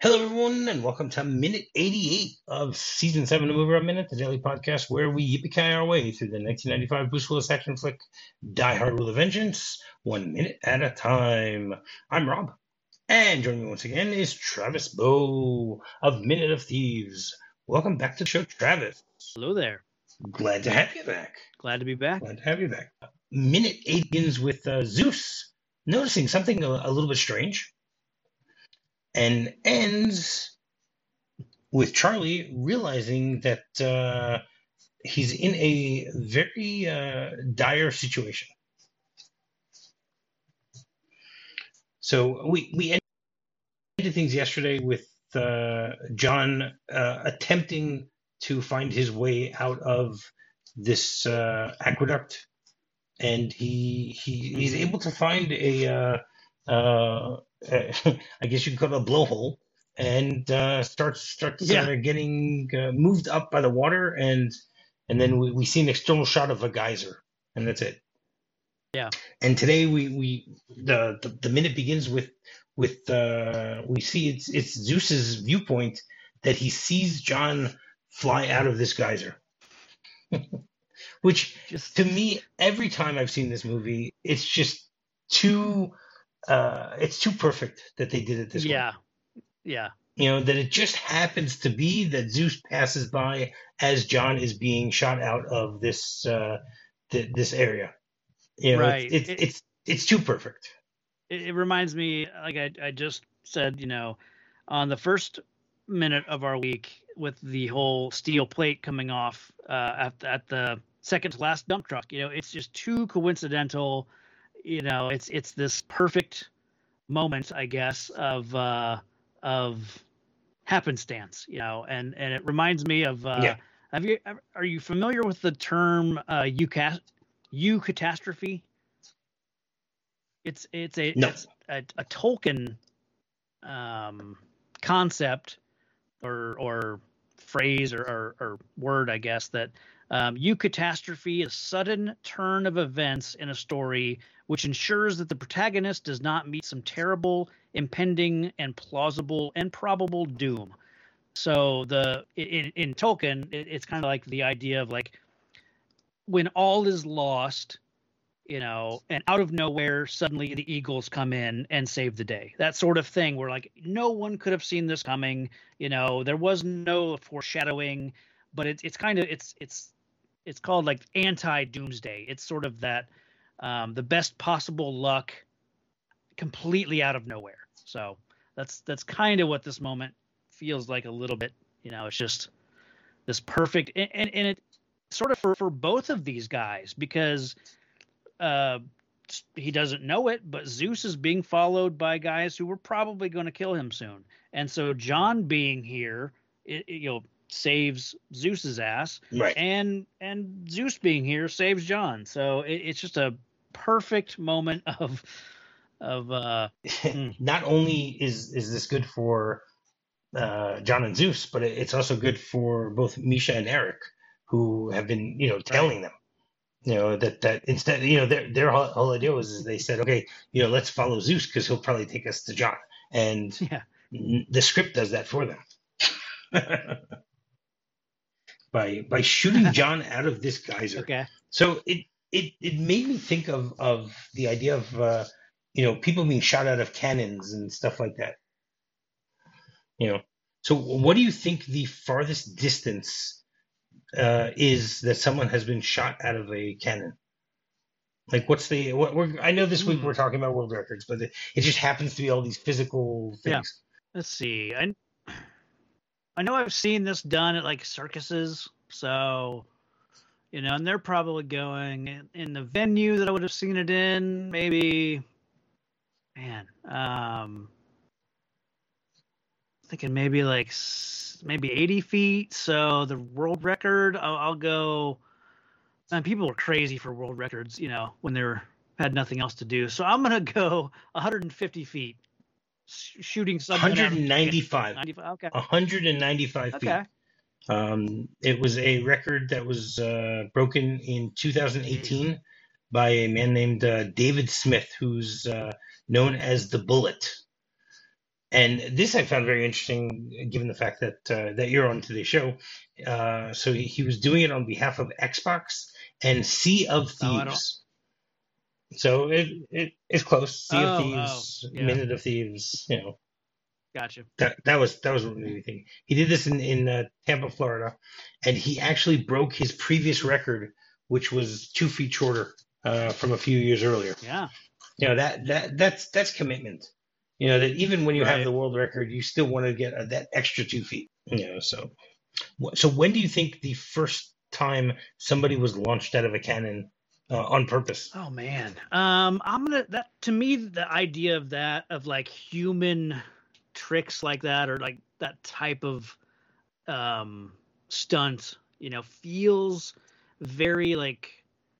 Hello, everyone, and welcome to minute 88 of season 7 of Movie Rob Minute, the daily podcast where we yippee our way through the 1995 Bruce Willis action flick Die Hard with a Vengeance, 1 minute at a time. I'm Rob, and joining me once again is Travis Bow of Minute of Thieves. Welcome back to the show, Travis. Hello there. Glad to have you back. Glad to be back. Glad to have you back. Minute 8 begins with Zeus noticing something a little bit strange, and ends with Charlie realizing that he's in a very dire situation. So we ended things yesterday with John attempting to find his way out of this aqueduct, and he's able to find I guess you could call it a blowhole, and starts getting moved up by the water, and then we see an external shot of a geyser, and that's it. Yeah. And today the minute begins with we see it's Zeus's viewpoint that he sees John fly out of this geyser. Which to me, every time I've seen this movie, it's just too perfect that they did it this way. Yeah. You know, that it just happens to be that Zeus passes by as John is being shot out of this this area. You know, right. It's too perfect. It reminds me, like I just said, on the first minute of our week with the whole steel plate coming off at the second to last dump truck. It's just too coincidental. It's this perfect moment, I guess, of happenstance, and it reminds me of are you familiar with the term eucatastrophe? It's a Tolkien concept or phrase or word, I guess, that eucatastrophe is a sudden turn of events in a story which ensures that the protagonist does not meet some terrible, impending, and plausible and probable doom. So in Tolkien, it's kind of like the idea of like when all is lost, and out of nowhere, suddenly the Eagles come in and save the day. That sort of thing where like no one could have seen this coming. There was no foreshadowing, but it's kind of it's called like anti-doomsday. It's sort of that the best possible luck completely out of nowhere. So that's kind of what this moment feels like a little bit. It's just this perfect and it sort of for both of these guys, because he doesn't know it, but Zeus is being followed by guys who were probably going to kill him soon. And so John being here, saves Zeus's ass, right? And Zeus being here saves John. So it's just a perfect moment of Not only is this good for John and Zeus, but it's also good for both Misha and Eric, who have been telling them that instead their whole idea was they said, okay, let's follow Zeus because he'll probably take us to John, and the script does that for them. by shooting John out of this geyser. Okay. So it made me think of the idea of people being shot out of cannons and stuff like that. So what do you think the farthest distance is that someone has been shot out of a cannon? Like, I know this week we're talking about world records, but it just happens to be all these physical things. Yeah. Let's see. I know I've seen this done at like circuses, so and they're probably going in the venue that I would have seen it in, maybe, thinking maybe 80 feet. So the world record, I'll go. And people were crazy for world records, when they had nothing else to do. So I'm gonna go 150 feet. Shooting something 195. 95, okay. 195 feet. Okay. It was a record that was broken in 2018 by a man named David Smith, who's known as the Bullet. And this I found very interesting, given the fact that that you're on today's show. So he was doing it on behalf of Xbox and Sea of Oh, I don't. Thieves. So it's close. Sea of Oh, Thieves, yeah. Minute of Thieves. Gotcha. That was what made me think. He did this in Tampa, Florida, and he actually broke his previous record, which was 2 feet shorter from a few years earlier. Yeah. That's commitment. That even when you have Right. the world record, you still want to get that extra 2 feet. So when do you think the first time somebody was launched out of a cannon on purpose? Oh man. I'm gonna that to me the idea of that of like human tricks like that or like that type of stunt, feels very like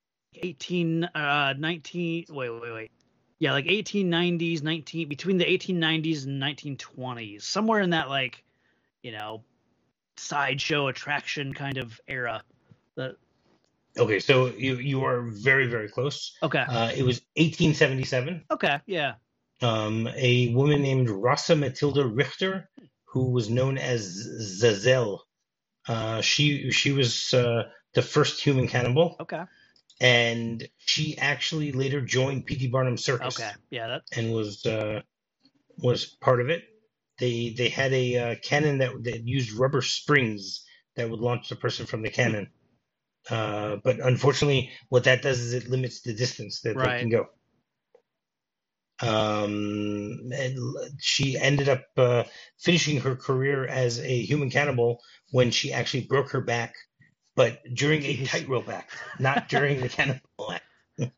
19 wait. Yeah, like 1890s, between the 1890s and 1920s, somewhere in that like, you know, sideshow attraction kind of era. The Okay, so you are very, very close. Okay. It was 1877. Okay, yeah. A woman named Rosa Matilda Richter, who was known as Zazelle. She was the first human cannibal, Okay. and she actually later joined P.T. Barnum's circus. Okay. Yeah, and was part of it. They had a cannon that used rubber springs that would launch the person from the cannon. But unfortunately, what that does is it limits the distance that they can go. And she ended up finishing her career as a human cannibal when she actually broke her back, but during a tightrope act, not during the cannibal act.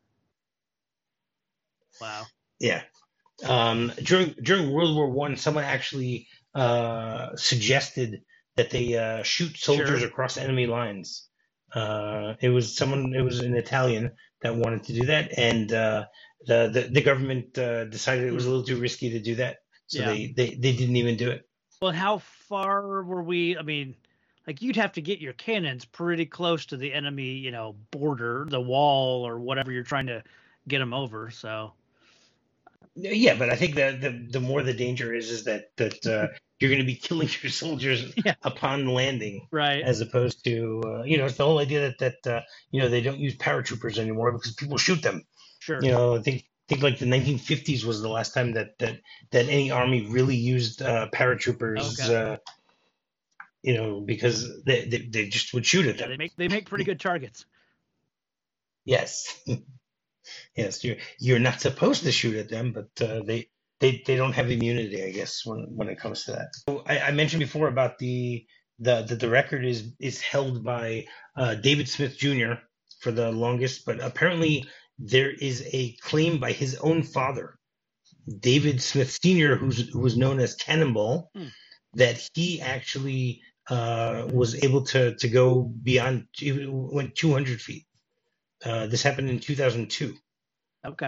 Wow. Yeah. During World War I, someone actually suggested that they shoot soldiers across enemy lines. It was an Italian that wanted to do that, and the government decided it was a little too risky to do that, so they didn't even do it. Well, how far were we? I mean, like you'd have to get your cannons pretty close to the enemy, border, the wall, or whatever you're trying to get them over. So. Yeah, but I think the more the danger is that you're going to be killing your soldiers upon landing, right? As opposed to it's the whole idea that they don't use paratroopers anymore because people shoot them. Sure. I think like the 1950s was the last time that any army really used paratroopers. Okay. Because they just would shoot at them. They make pretty good targets. Yes. Yes, you're not supposed to shoot at them, but they don't have immunity, I guess, when it comes to that. So I mentioned before about the record is held by David Smith Jr. for the longest, but apparently there is a claim by his own father, David Smith Sr., who was known as Cannonball, that he actually was able to go beyond, went 200 feet. This happened in 2002. Okay.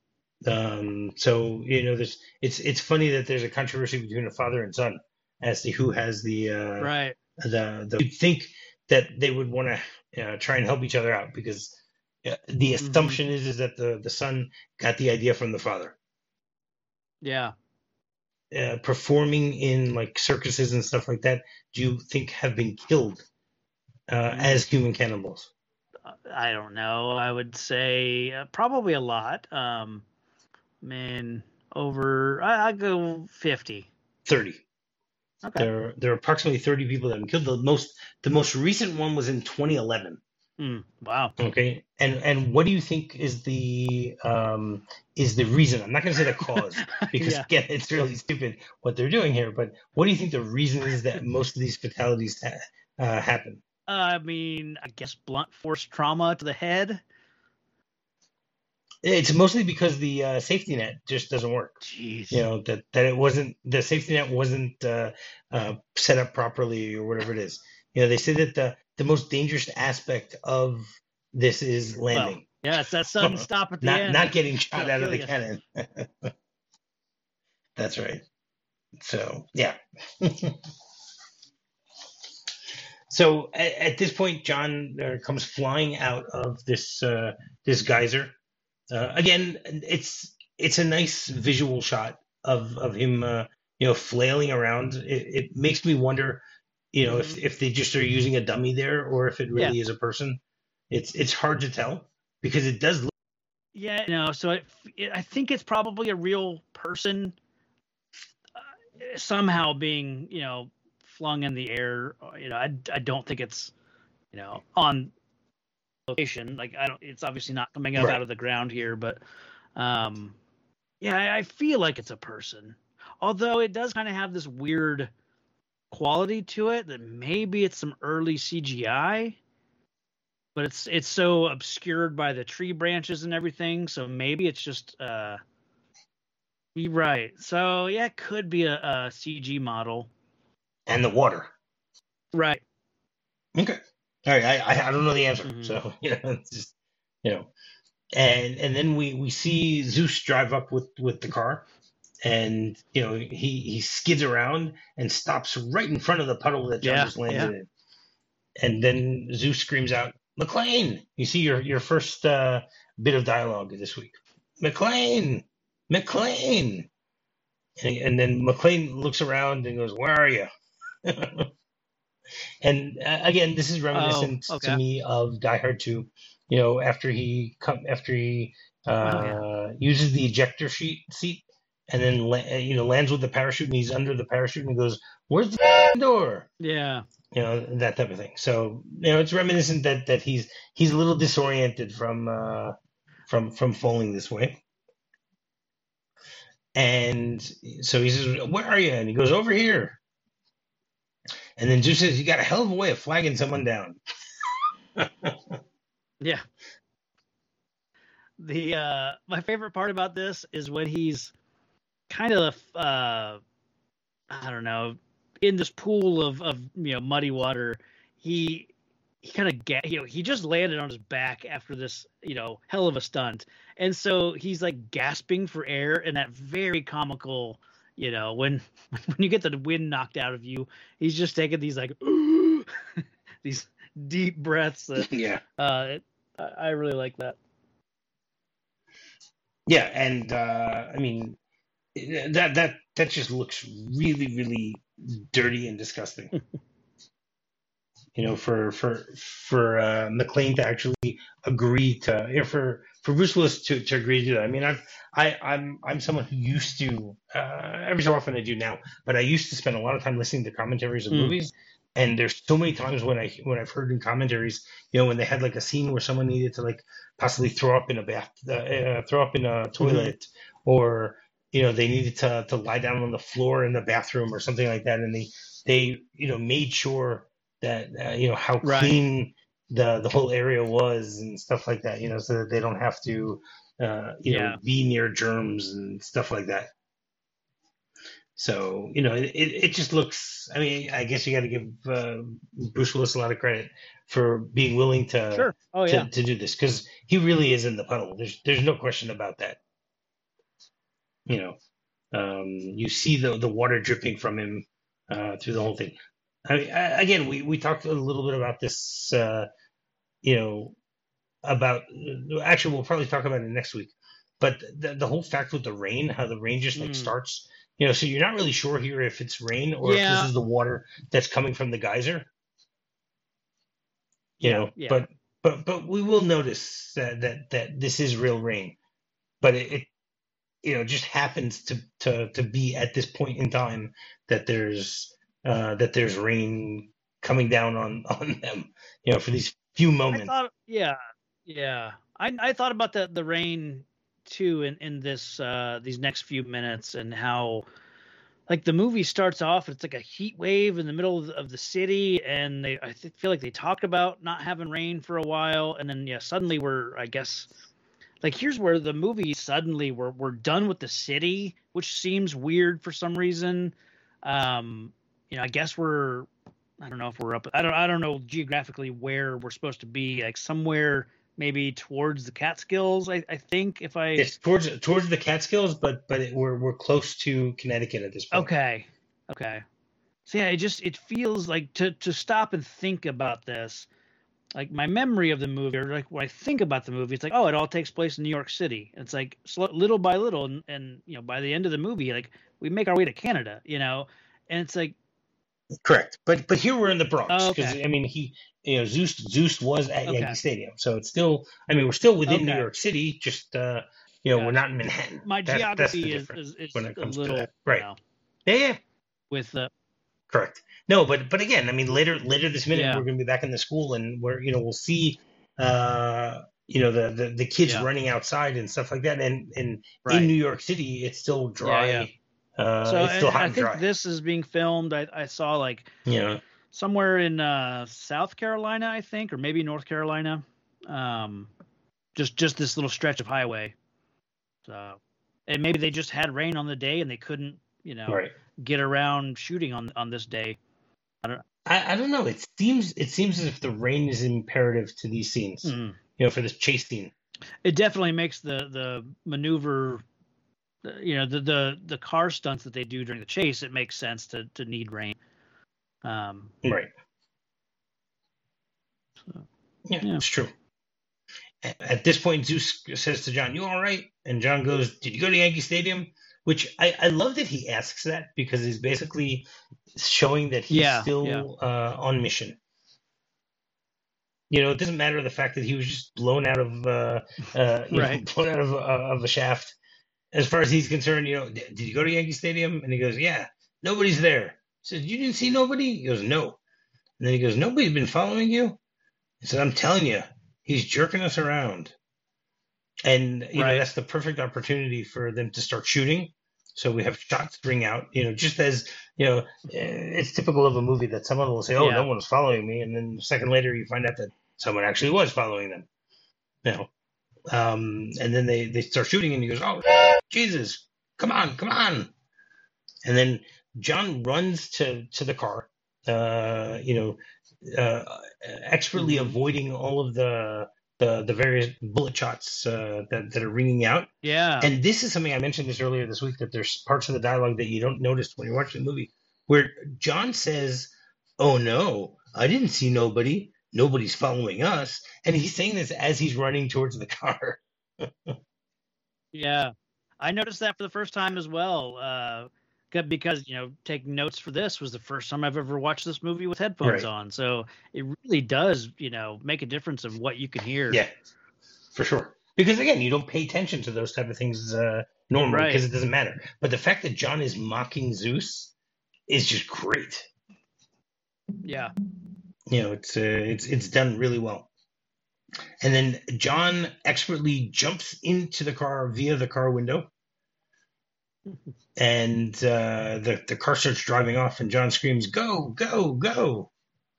So it's funny that there's a controversy between a father and son as to who has the right. You'd think that they would want to try and help each other out because the assumption is that the son got the idea from the father. Yeah. Performing in like circuses and stuff like that, do you think have been killed as human cannibals? I don't know. I would say probably a lot. I'd go 50. 30. Okay. There are approximately 30 people that have been killed. The most recent one was in 2011. Wow. Okay. And what do you think is the reason? I'm not going to say the cause because again, it's really stupid what they're doing here. But what do you think the reason is that most of these fatalities happen? I mean, I guess blunt force trauma to the head. It's mostly because the safety net just doesn't work. Jeez. The safety net wasn't set up properly or whatever it is. They say that the most dangerous aspect of this is landing. Well, yeah, it's that sudden stop at the end. Not getting shot out of the cannon. That's right. So, yeah. So at this point, John comes flying out of this geyser. Again, it's a nice visual shot of him flailing around. It makes me wonder, Mhm. if they just are using a dummy there or if it Yeah. really is a person. It's hard to tell because it does look. Yeah. No. So I think it's probably a real person somehow being flung in the air. I don't think it's on location. Like I don't. It's obviously not coming up out Right. of the ground here, but yeah, I feel like it's a person. Although it does kind of have this weird quality to it that maybe it's some early CGI, but it's so obscured by the tree branches and everything. So maybe it's just you're right. So yeah, it could be a CG model. And the water. Right. Okay. All right. I don't know the answer, Mm-hmm. so it's just you know, and then we see Zeus drive up with the car, and he skids around and stops right in front of the puddle that John Yeah. just landed Yeah. in, and then Zeus screams out, "McClane!" You see your first bit of dialogue this week. McClane, McClane, and then McClane looks around and goes, "Where are you?" And again, this is Oh. reminiscent to Okay. me of Die Hard 2. After he Oh yeah. uses the ejector seat and then lands with the parachute and he's under the parachute and he goes, "Where's the door?" Yeah. That type of thing. So it's reminiscent that he's a little disoriented from falling this way. And so he says, "Where are you?" And he goes, "Over here." And then Zeus says, "You got a hell of a way of flagging someone down." Yeah. The my favorite part about this is when he's kind of I don't know, in this pool of muddy water. He kind of he just landed on his back after this hell of a stunt, and so he's like gasping for air, and that very comical when when you get the wind knocked out of you, he's just taking these like these deep breaths that Yeah. I really like that. Yeah, and I mean that just looks really, really dirty and disgusting. For McClane to actually agree to, for Bruce Willis to agree to do that. I mean, I'm someone who used to every so often I do now, but I used to spend a lot of time listening to commentaries of Mm. movies. And there's so many times when I've heard in commentaries, when they had like a scene where someone needed to like possibly throw up in a throw up in a toilet, or they needed to lie down on the floor in the bathroom or something like that, and they made sure that how Right. clean the whole area was and stuff like that, so that they don't have to Yeah. be near germs and stuff like that. So it just looks. I mean, I guess you got to give Bruce Willis a lot of credit for being willing to Sure. Oh to, yeah. to do this, because he really is in the puddle. There's no question about that. You see the water dripping from him through the whole thing. I mean, again, we talked a little bit about this, you know, about actually we'll probably talk about it next week. But the whole fact with the rain, how the rain just like Mm. starts, so you're not really sure here if it's rain or if this Yeah. is the water that's coming from the geyser. Yeah. But we will notice that this is real rain, but it just happens to be at this point in time that there's rain coming down on them, for these few I moments. thought, yeah. I thought about the rain too in this these next few minutes, and how like the movie starts off, it's like a heat wave in the middle of the city, and feel like they talked about not having rain for a while, and then suddenly I guess like here's where the movie suddenly we're done with the city, which seems weird for some reason. I guess I don't know if we're up. I don't know geographically where we're supposed to be. Like somewhere maybe towards the Catskills. I think if I. It's towards the Catskills, but we're close to Connecticut at this point. Okay. So yeah, it feels like to stop and think about this. like my memory of the movie, or like when I think about the movie, it's like, oh, it all takes place in New York City. It's like little by little, and by the end of the movie, like we make our way to Canada, and it's like, Correct. But here we're in the Bronx oh, because okay, I mean Zeus was at Yankee okay, Stadium, so it's still we're still within New okay, York City, just we're gotcha. not in Manhattan. My That's the geography is difference is, when is it a comes to little, that. Right. Yeah, yeah. with the Correct. No, but again, I mean later this minute yeah, we're going to be back in the school and we're we'll see the kids yeah, running outside and stuff like that, and in right, New York City it's still yeah, yeah. dry. So, It's still and hot I and think dry. this is being filmed. I saw like You know. somewhere in South Carolina, I think, or maybe North Carolina. Um, just this little stretch of highway. So, and maybe they just had rain on the day and they couldn't, Right. get around shooting on this day. I don't. I don't know. It seems as if the rain is imperative to these scenes. Mm. For this chase scene. It definitely makes the maneuver, the car stunts that they do during the chase. It makes sense to need rain. Right. So, Yeah, yeah. it's true. At this point, Zeus says to John, "You all right?" And John goes, "Did you go to Yankee Stadium?" Which I love that he asks that because he's basically showing that he's Yeah. Yeah. still on mission. It doesn't matter the fact that he was just blown out of Right. blown out of a shaft. As far as he's concerned, did you go to Yankee Stadium? And he goes, "Yeah, nobody's there." He says, "You didn't see nobody?" He goes, "No." And then he goes, "Nobody's been following you?" He said, "I'm telling you, he's jerking us around." And Right. that's the perfect opportunity for them to start shooting. So we have shots ring out, just as it's typical of a movie that someone will say, "Oh, no Yeah. one's following me," and then a second later you find out that someone actually was following them. And then they start shooting, and he goes, "Oh, Jesus, come on, come on!" And then John runs to the car, uh, you know, expertly Hmm. avoiding all of the various bullet shots that are ringing out. Yeah. And this is something I mentioned this earlier this week, that there's parts of the dialogue that you don't notice when you're watching the movie, where John says, "Oh no, I didn't see nobody. Nobody's following us," and he's saying this as he's running towards the car. Yeah. I noticed that for the first time as well. Because taking notes for this was the first time I've ever watched this movie with headphones Right. on. So it really does, make a difference of what you can hear. Yeah, for sure. Because again, you don't pay attention to those type of things normally because Right. it doesn't matter. But the fact that John is mocking Zeus is just great. Yeah. It's done really well. And then John expertly jumps into the car via the car window, and the car starts driving off, and John screams, "Go, go, go!"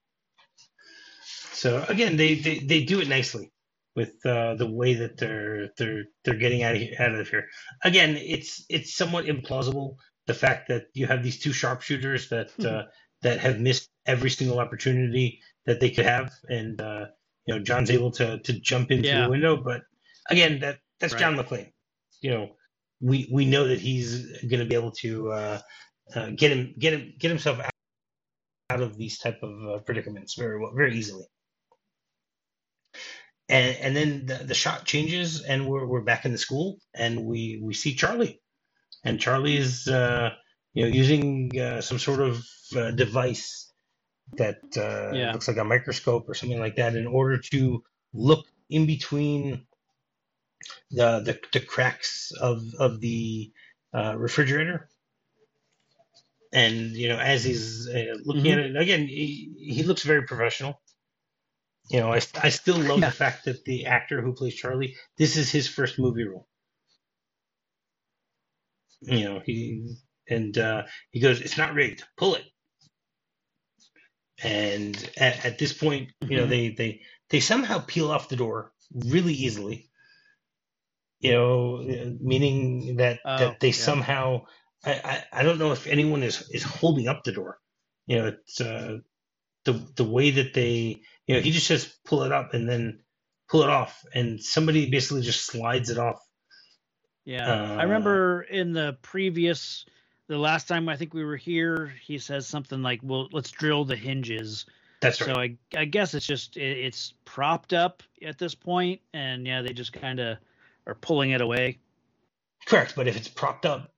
So again, they do it nicely with the way that they're getting out of here. Again, it's somewhat implausible, the fact that you have these two sharpshooters that have missed every single opportunity that they could have, and John's able to jump in through the Yeah. window. But again, that's Right. John McClane. We know that he's going to be able to get himself out of these type of predicaments very easily. And then the shot changes, and we're back in the school, and we see Charlie, and Charlie is using some sort of device that Yeah. looks like a microscope or something like that, in order to look in between the cracks of the refrigerator. And as he's looking at Hmm. it again, he looks very professional. I still love the Yeah. fact that the actor who plays Charlie, this is his first movie role. He goes, "It's not rigged. Pull it." And at this point, Hmm. they somehow peel off the door really easily. Meaning that Oh, they yeah. somehow, I don't know if anyone is holding up the door. It's the way that they, he just says pull it up and then pull it off, and somebody basically just slides it off. Yeah. I Uh, remember in the last time I think we were here, he says something like, "Well, let's drill the hinges." That's right. So I guess it's just it's propped up at this point, and yeah, they just kind of are pulling it away. Correct, but if it's propped up,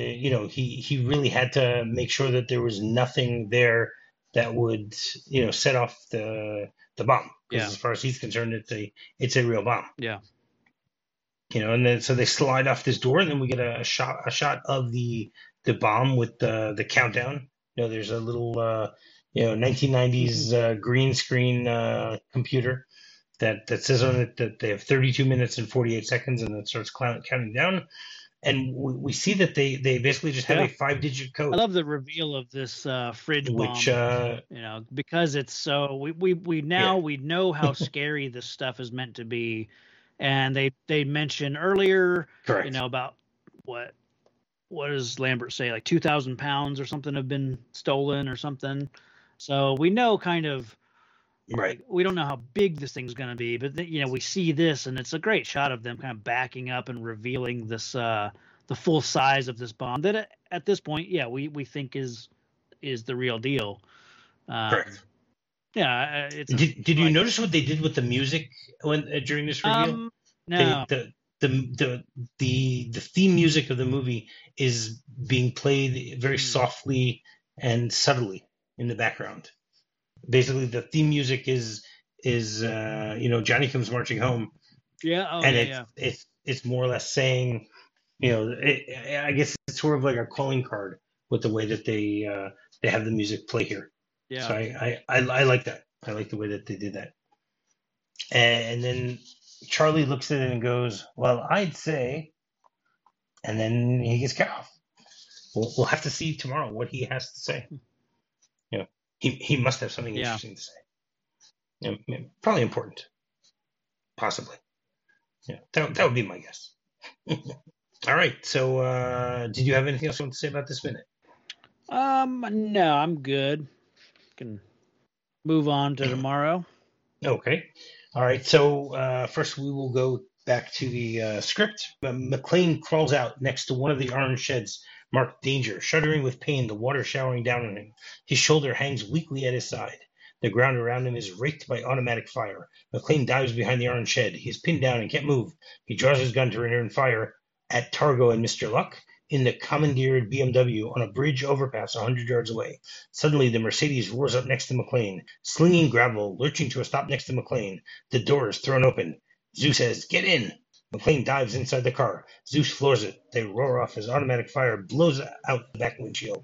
he really had to make sure that there was nothing there that would, set off the bomb. Because Yeah. as far as he's concerned, it's a real bomb. Yeah. And then so they slide off this door, and then we get a shot of the bomb with the countdown. There's a little 1990s green screen computer that says on it that they have 32 minutes and 48 seconds, and it starts counting down. And we see that they basically just have a 5-digit code. I love the reveal of this fridge which, bomb, because it's so we know how scary this stuff is meant to be, and they mentioned earlier, correct, about what does Lambert say, like 2,000 pounds or something have been stolen or something. So we know kind of. Right. We don't know how big this thing's going to be, but we see this, and it's a great shot of them kind of backing up and revealing this the full size of this bomb that at this point, we think is the real deal. Correct. Yeah. Did you notice what they did with the music during this reveal? No. The theme music of the movie is being played very softly and subtly in the background. Basically, the theme music is Johnny Comes Marching Home. Yeah. Oh, and it's more or less saying, I guess it's sort of like a calling card with the way that they have the music play here. Yeah. So I like that. I like the way that they did that. And then Charlie looks at it and goes, "Well, I'd say," and then he gets cut off. We'll have to see tomorrow what he has to say. He must have something interesting to say. Probably important, possibly. That would be my guess. All right. So, did you have anything else you want to say about this minute? No, I'm good. Can move on to tomorrow. Okay. All right. So first, we will go back to the script. McClane crawls out next to one of the orange sheds marked danger, shuddering with pain, the water showering down on him. His shoulder hangs weakly at his side. The ground around him is raked by automatic fire. McClane dives behind the orange shed. He is pinned down and can't move. He draws his gun to return fire at Targo and Mr. Luck in the commandeered BMW on a bridge overpass 100 yards away. Suddenly, the Mercedes roars up next to McClane, slinging gravel, lurching to a stop next to McClane. The door is thrown open. Zeus says, "Get in!" McClane dives inside the car. Zeus floors it. They roar off as automatic fire blows out the back windshield.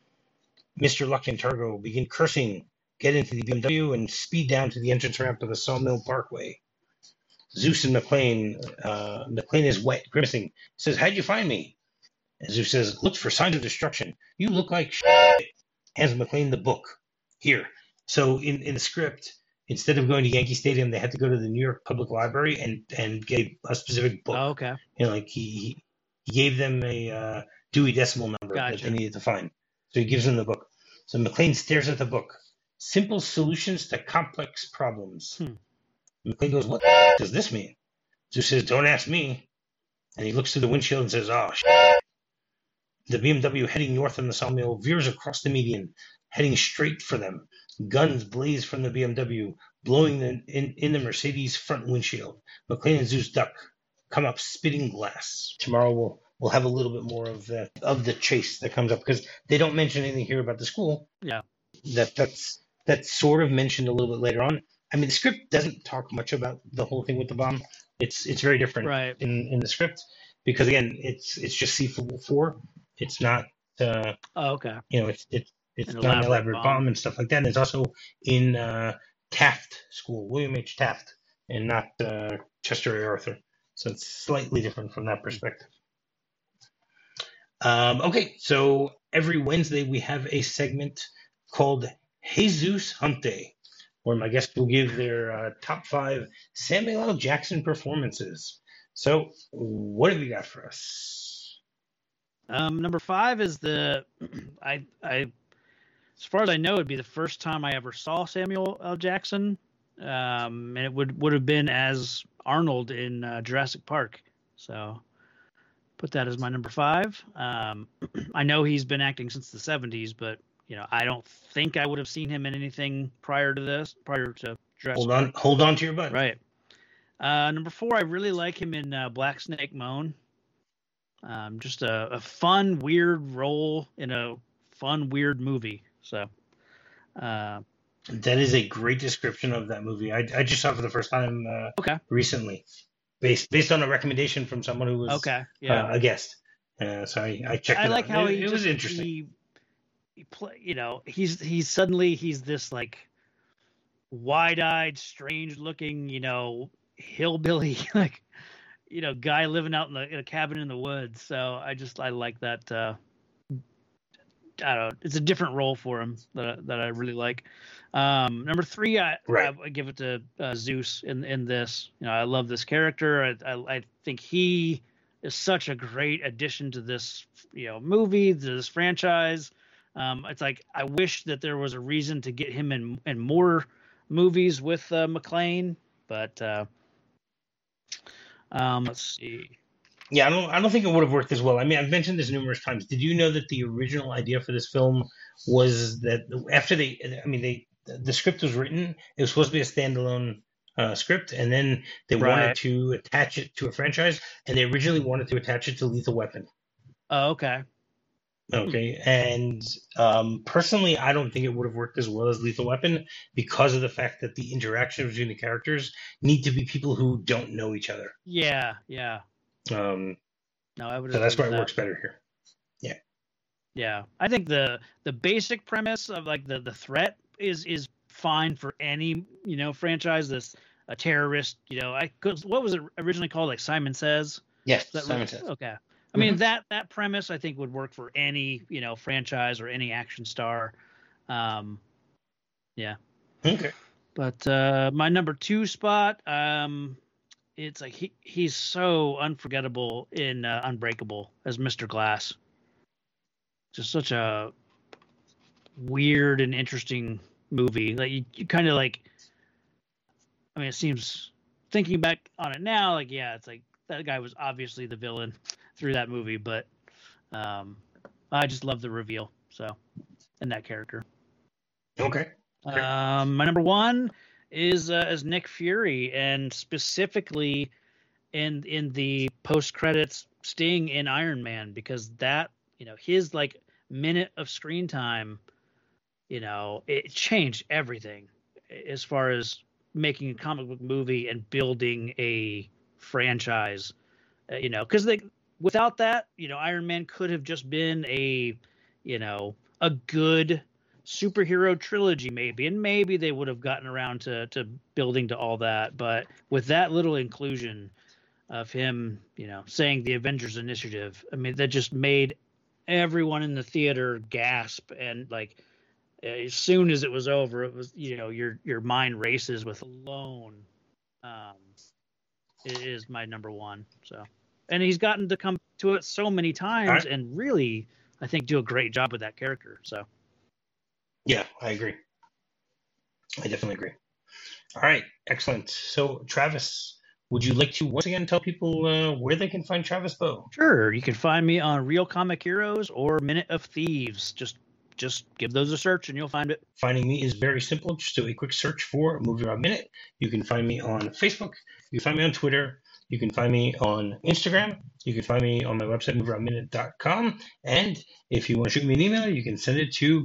Mr. Luck and Targo begin cursing, get into the BMW, and speed down to the entrance ramp of the Sawmill Parkway. Zeus and McClane is wet, grimacing. Says, "How'd you find me?" And Zeus says, "Looked for signs of destruction. You look like shit." Hands McClane the book. Here. So in the script, instead of going to Yankee Stadium, they had to go to the New York Public Library and gave a specific book. Oh, okay. Like he gave them a Dewey Decimal number that they needed to find. So he gives them the book. So McClane stares at the book. Simple solutions to complex problems. McClane goes, "What does this mean?" Zeus says, "Don't ask me." And he looks through the windshield and says, "Oh, shit." The BMW heading north on the Sawmill veers across the median, heading straight for them. Guns blaze from the BMW, blowing in the Mercedes front windshield. McClane and Zeus duck, come up spitting glass. Tomorrow we'll have a little bit more of the chase that comes up, because they don't mention anything here about the school. Yeah. That's sort of mentioned a little bit later on. I mean, the script doesn't talk much about the whole thing with the bomb. It's very different in the script, because again, it's just C4. It's not. Okay. It's not an elaborate bomb and stuff like that. And it's also in Taft School, William H. Taft, and not Chester A. Arthur. So it's slightly different from that perspective. Okay, so every Wednesday we have a segment called Jesus Hump Day, where my guests will give their top 5 Samuel L. Jackson performances. So what have you got for us? Number 5 is I as far as I know, it'd be the first time I ever saw Samuel L. Jackson, and it would have been as Arnold in Jurassic Park. So put that as my number 5. I know he's been acting since the 70s, but I don't think I would have seen him in anything prior to Jurassic. Hold on to your butt. Right. Number 4, I really like him in Black Snake Moan. Just a fun, weird role in a fun, weird movie. So. That is a great description of that movie. I just saw it for the first time recently, based on a recommendation from someone who was a guest. So I checked it out. I like how it was interesting. He's suddenly this like wide-eyed, strange-looking, hillbilly like guy living out in a cabin in the woods. So I like that. I don't know. It's a different role for him that I really like. Number 3, I give it to Zeus in this. I love this character. I think he is such a great addition to this movie, to this franchise. It's like I wish that there was a reason to get him in more movies with McClane, but let's see. Yeah, I don't think it would have worked as well. I mean, I've mentioned this numerous times. Did you know that the original idea for this film was that after the script was written, it was supposed to be a standalone script, and then they wanted to attach it to a franchise, and they originally wanted to attach it to Lethal Weapon. Oh, okay. Okay, and personally, I don't think it would have worked as well as Lethal Weapon because of the fact that the interaction between the characters need to be people who don't know each other. Yeah. No, I would. So that's why it works better here. Yeah. Yeah, I think the basic premise of like the threat is fine for any franchise. This a terrorist, what was it originally called? Like Simon Says. Yes, Simon Says. Okay. I mean that premise I think would work for any franchise or any action star. Yeah. Okay. But my number 2 spot, it's like he's so unforgettable in Unbreakable as Mr. Glass. Just such a weird and interesting movie. Like you kind of like. I mean, it seems thinking back on it now, like it's like that guy was obviously the villain through that movie, but I just love the reveal. So, and that character. Okay. My number 1 is Nick Fury, and specifically in the post credits Sting in Iron Man, because that his like minute of screen time, it changed everything as far as making a comic book movie and building a franchise. Because without that, Iron Man could have just been a good superhero trilogy maybe, and maybe they would have gotten around to building to all that. But with that little inclusion of him, saying the Avengers Initiative, I mean, that just made everyone in the theater gasp, and like as soon as it was over, it was your mind races with Alone. It is my number 1. So, and he's gotten to come to it so many times and really, I think, do a great job with that character. So. Yeah, I agree. I definitely agree. All right, excellent. So, Travis, would you like to once again tell people where they can find Travis Bow? Sure. You can find me on Real Comic Heroes or Minute of Thieves. Just give those a search and you'll find it. Finding me is very simple. Just do a quick search for Movie Rob Minute. You can find me on Facebook. You can find me on Twitter. You can find me on Instagram. You can find me on my website, movierobminute.com. And if you want to shoot me an email, you can send it to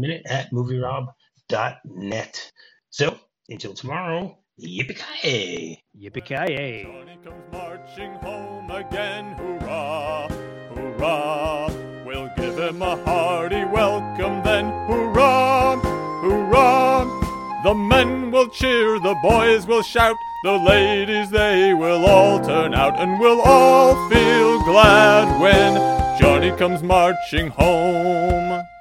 movierobminute@movierob.net. So, until tomorrow, yippee-ki-yay! Yippee-ki-yay! Johnny comes marching home again, hurrah, hurrah. We'll give him a hearty welcome then, hurrah, hurrah. The men will cheer, the boys will shout, the ladies, they will all turn out, and we'll all feel glad when Johnny comes marching home.